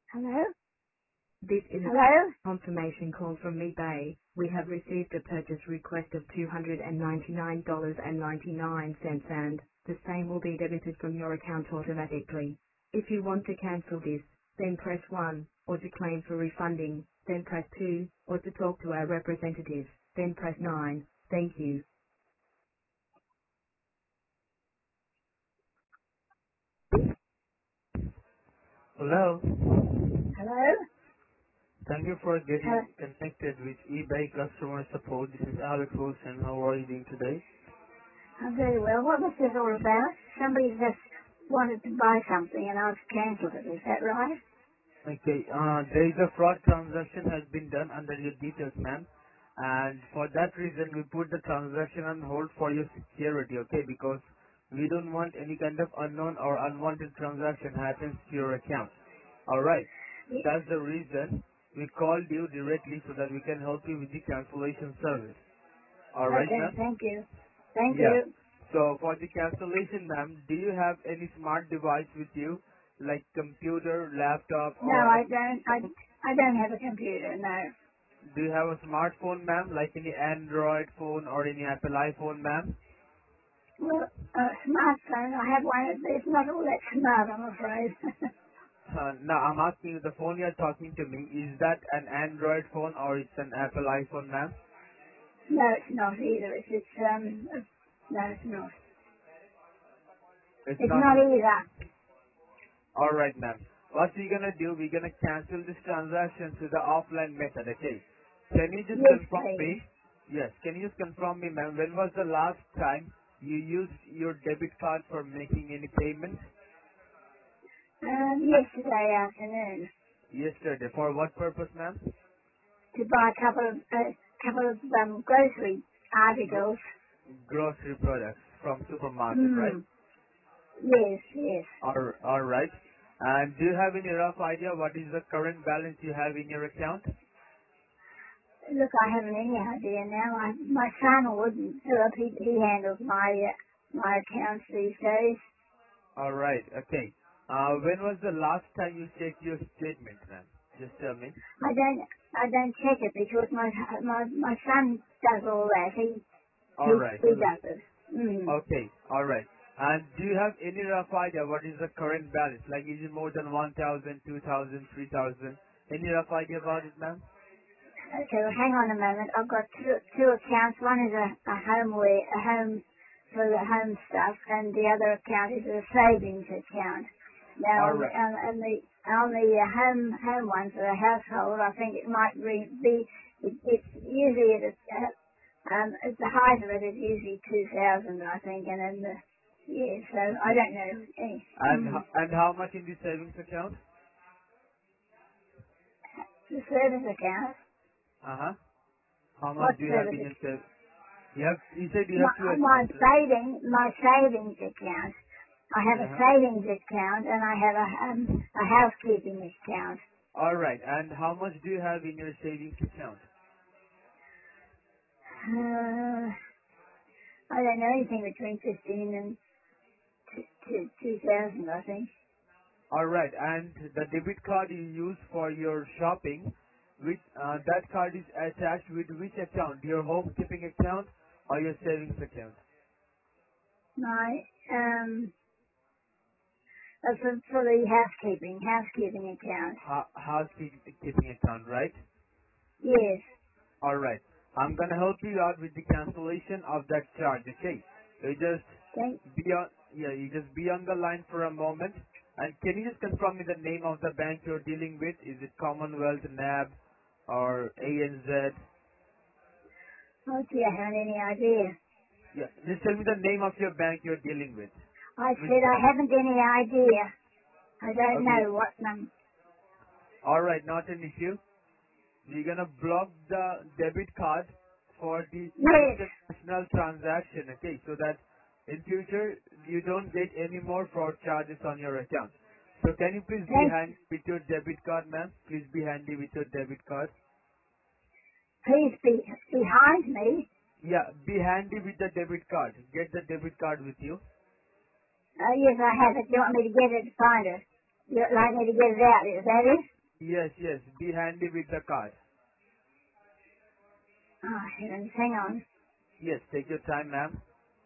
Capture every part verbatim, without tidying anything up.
Hello? This is a Hello? confirmation call from eBay. We have received a purchase request of two hundred ninety-nine dollars and ninety-nine cents and the same will be debited from your account automatically. If you want to cancel this, then press one, or to claim for refunding, then press two, or to talk to our representative, then press nine. Thank you. Hello. Hello? Thank you for Hello? getting connected with eBay customer support. This is Alex Wilson. How are you doing today? I'm very well. What was this all about? Somebody just wanted to buy something and I've cancelled it. Is that right? Okay, uh, there is a fraud transaction has been done under your details, ma'am. And for that reason, we put the transaction on hold for your security, okay? Because we don't want any kind of unknown or unwanted transaction happens to your account. Alright, Ye- that's the reason we called you directly so that we can help you with the cancellation service. Alright, Okay, ma'am? thank you. Thank Yeah. you. So for the cancellation, ma'am, do you have any smart device with you, like computer, laptop, No, or I any don't. I, I don't have a computer, no. Do you have a smartphone, ma'am, like any Android phone or any Apple iPhone, ma'am? Well, a smartphone, I have one. It's not all that smart, I'm afraid. Uh, now, I'm asking you, the phone you're talking to me, is that an Android phone or it's an Apple iPhone, ma'am? No, it's not either. It's, it's um, no, it's not. It's It's not. not either. Alright, ma'am. What we're gonna do, we're gonna cancel this transaction to the offline method, okay? Can you just Yes, confirm please. me? Yes, can you just confirm me, ma'am, when was the last time you used your debit card for making any payment? Um, yesterday afternoon. Yesterday. For what purpose, ma'am? To buy a couple of a couple of um, grocery Gro- articles. grocery products from supermarket, right? Hmm. Yes, yes. All, all right. And do you have any rough idea what is the current balance you have in your account? Look, I haven't any idea now. I, my son wouldn't do it. He, he handles my uh, my accounts these days. All right. Okay. Uh, when was the last time you checked your statement, ma'am? Just tell me. I don't I don't check it because my my my son does all that. He All he right. he does it. Mm. Okay. All right. And do you have any rough idea what is the current balance? Like, is it more than one thousand, two thousand, three thousand? Any rough idea about it, ma'am? Okay, well, hang on a moment. I've got two two accounts. One is a, a homeware a home for the home stuff, and the other account is a savings account. Now All on the right. on, on the on the uh, home home one for the household, I think it might re, be it, it's usually at a, uh, um at the height of it is usually two thousand, I think, and then the yeah. So I Okay. don't know. Eh, And mm, h- and how much in the savings account? the service account. Uh huh. How much What do you have service in your account? savings? You have. You said you My, have two my accounts, right? saving my savings account. I have a Uh huh. savings account and I have a um, a housekeeping account. All right. And how much do you have in your savings account? Uh, I don't know anything between fifteen and t- two thousand, I think. All right. And the debit card you use for your shopping, which uh, that card is attached with which account? Your home keeping account or your savings account? My um uh, for, for the housekeeping housekeeping account. Ha- housekeeping account, right? Yes. All right. I'm gonna help you out with the cancellation of that charge. Okay. So you just Thank. be on. Yeah, you just be on the line for a moment. And can you just confirm me the name of the bank you're dealing with? Is it Commonwealth, N A B, or A N Z? Oh gee, I haven't any idea. Yeah. Just tell me the name of your bank you're dealing with. I Which said I bank? haven't any idea. I don't Okay. know what num. All right. Not an issue. We're gonna block the debit card for the Yes. international transaction, okay, so that in future you don't get any more fraud charges on your account. So can you please be Thank. handy with your debit card, ma'am? Please be handy with your debit card. Please be behind me. Yeah, be handy with the debit card. Get the debit card with you. Uh, yes, I have it. You want me to get it to find it? You'd Yeah. like me to get it out, is that it? Yes, yes. Be handy with the card. Oh, heavens, hang on. Yes, take your time, ma'am.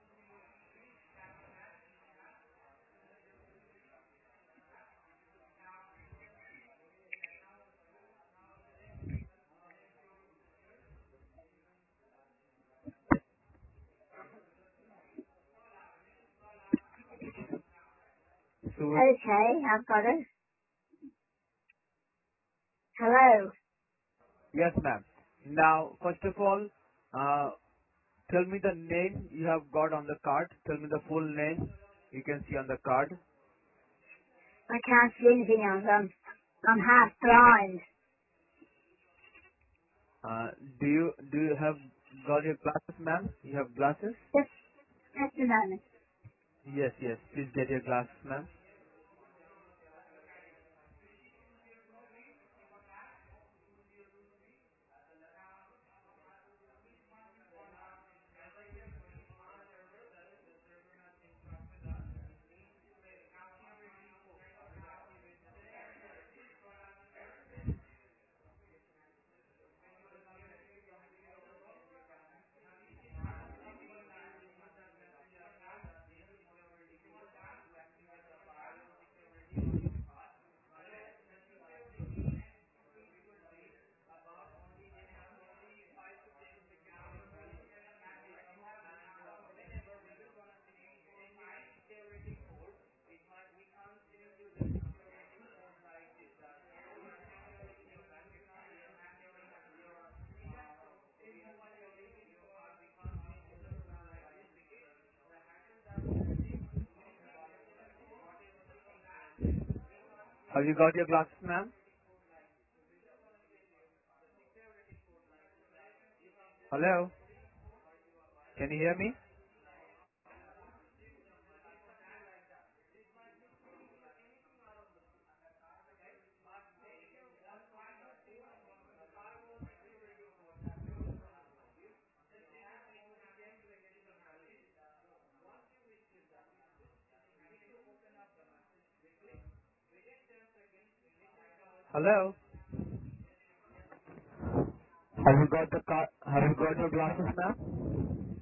So, Okay, I've got it. Hello. yes, ma'am. Now, first of all, uh, tell me the name you have got on the card. Tell me the full name you can see on the card. I can't see anything else. I'm, I'm half blind. Uh, do you do you have got your glasses, ma'am? You have glasses? Just, just a moment. Yes, yes. Please get your glasses, ma'am. Have you got your glasses, ma'am? Hello? Can you hear me? Hello? Have you got the car? Have you got your glasses, ma'am?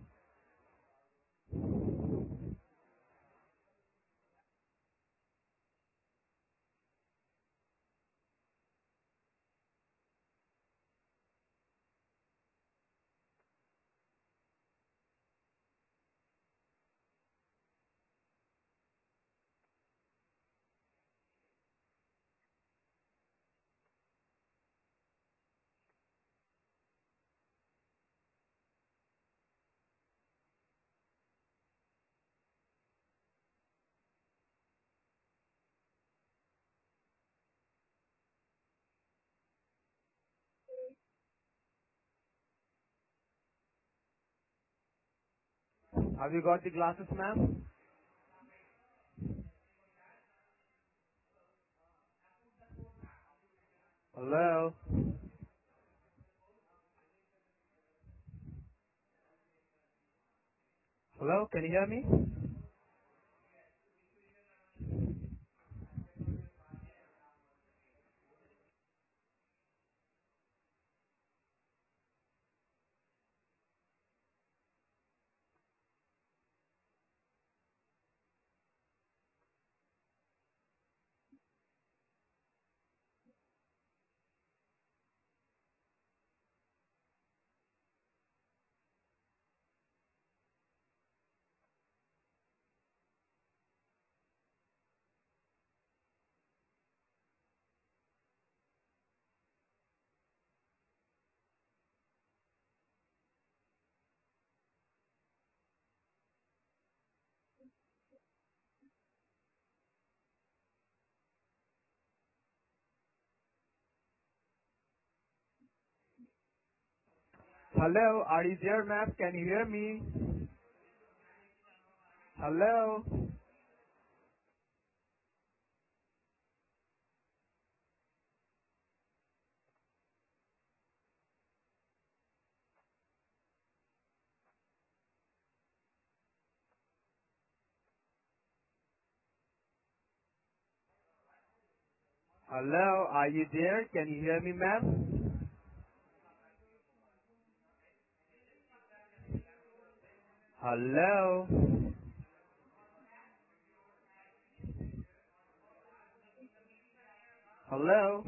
Have you got the glasses, ma'am? Hello? Hello? Can you hear me? Hello? Are you there, ma'am? Can you hear me? Hello? Hello, are you there? Can you hear me, ma'am? Hello? Hello?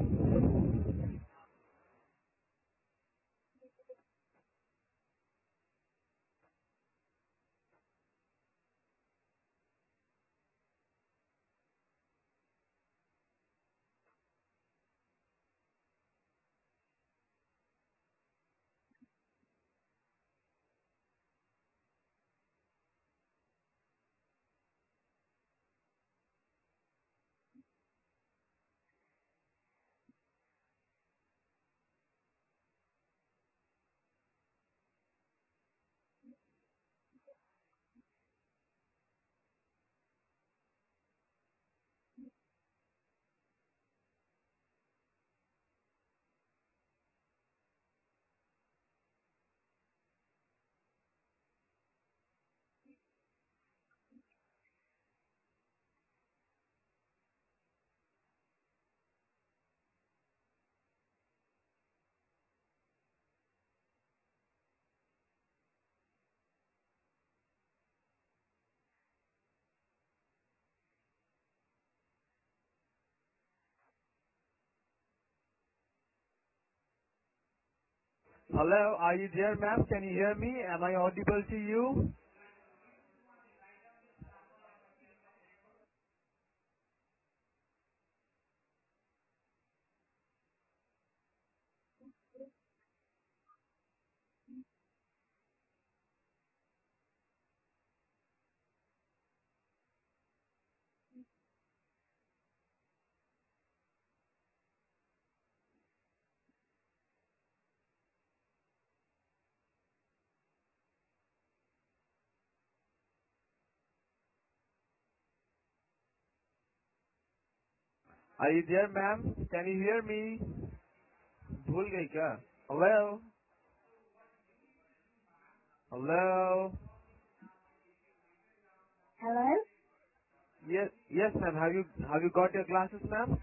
Hello, are you there, ma'am? Can you hear me? Am I audible to you? Are you there, ma'am? Can you hear me? भूल गई क्या? Hello? Hello? Hello? Yes, yes, ma'am. Have you have you got your glasses, ma'am?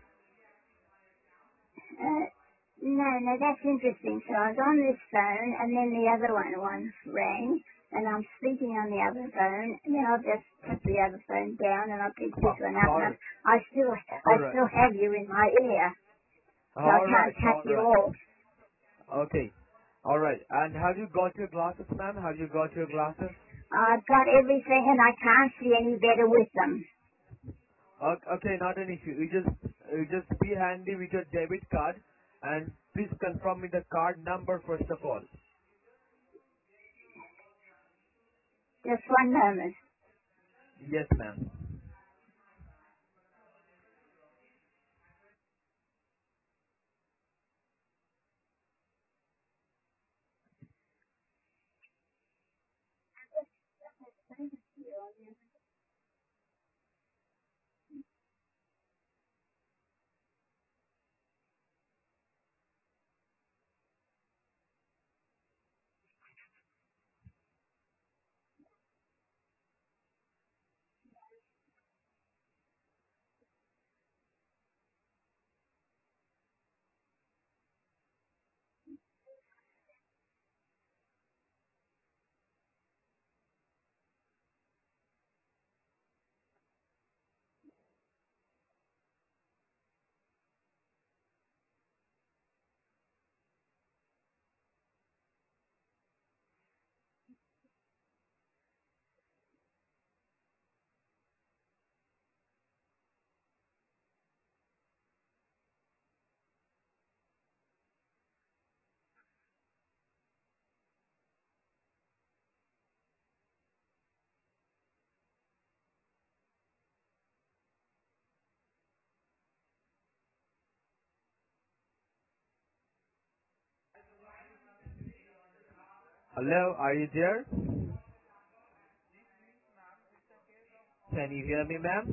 Uh, no, no, that's interesting. So I was on this phone, and then the other one, one rang, and I'm speaking on the other phone, and then I'll just put the other phone down, and I'll pick this Oh, one up, and I, sorry. I still, I All right. still have you in my ear, so I All can't right. cut All you right. off. Okay. All right. And have you got your glasses, ma'am? Have you got your glasses? I've got everything, and I can't see any better with them. O- Okay, not an issue. You just you just be handy with your debit card, and please confirm me the card number first of all. Just one moment. Yes, ma'am. Hello, are you there? Can you hear me, ma'am?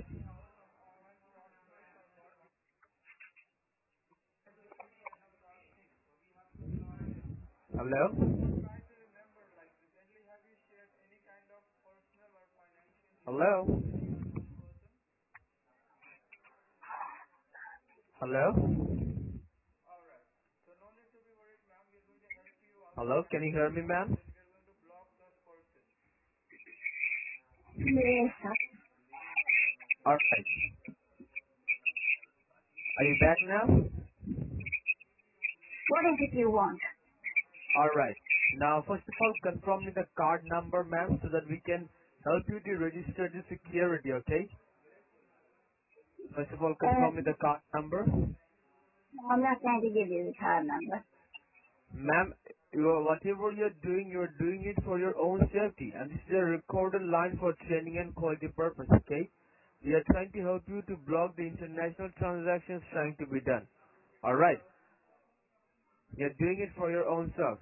Hello? Hello? Hello? Hello, can you hear me, ma'am? Yes. Alright. Are you back now? What is it you want? Alright. Now, first of all, confirm me the card number, ma'am, so that we can help you to register the security, okay? First of all, Uh, confirm me the card number. I'm not going to give you the card number. Ma'am, you are, whatever you're doing, you're doing it for your own safety. And this is a recorded line for training and quality purpose, okay? We are trying to help you to block the international transactions trying to be done. Alright. You're doing it for your own self.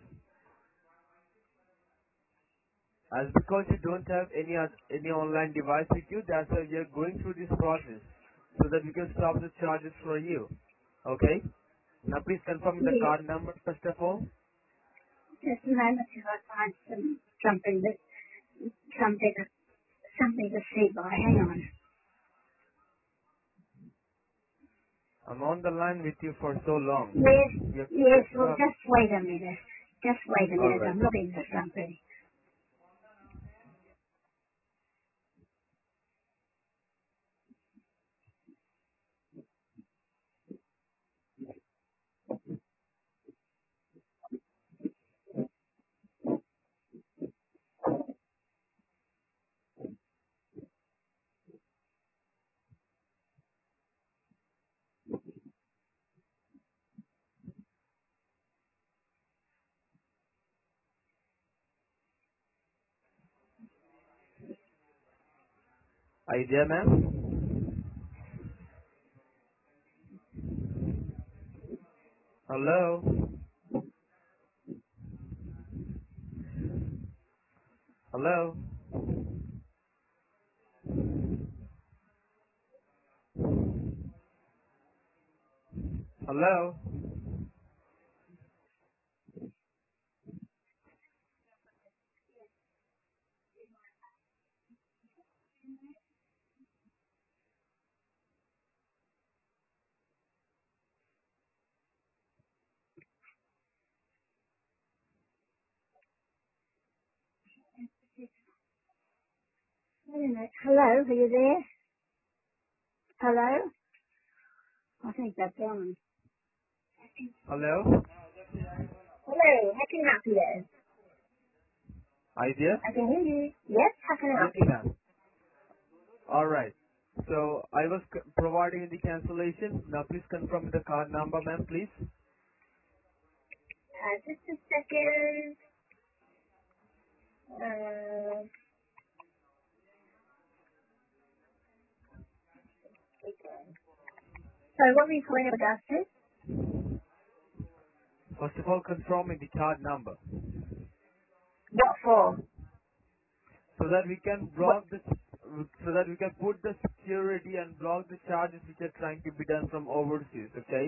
As because you don't have any oth- any online device with you, that's why we are going through this process. So that we can stop the charges for you. Okay? Now please confirm the Yes. card number first of all. Just a moment till I find some, something that, something, something to see by. Hang on. I'm on the line with you for so Yes, long. Yep. yes, well Uh, just wait a minute. Just wait a minute, Alright. I'm looking for something. Are you there, ma'am? Hello? Hello? Hello? Wait a minute. Hello, are you there? Hello? I think that's gone. Hello? Hello, how can I help you? Are you there? I can hear you. Yes, how can I Yes, help you? ma'am. Alright. So I was c- providing the cancellation. Now please confirm the card number, ma'am, please. Uh, just a second. Uh, so what were you calling about this? First of all, confirm the card number What for? so that we can What? block the so that we can put the security and block the charges which are trying to be done from overseas. Okay?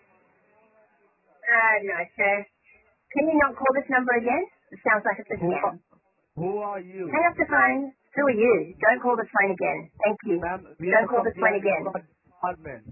Uh, no, sir. Can you not call this number again? It sounds like it's a Who are, scam. who are you, Hang up the phone. Who are you? Don't call this phone again. Thank you. ma'am? We are Don't call from this the phone again. department.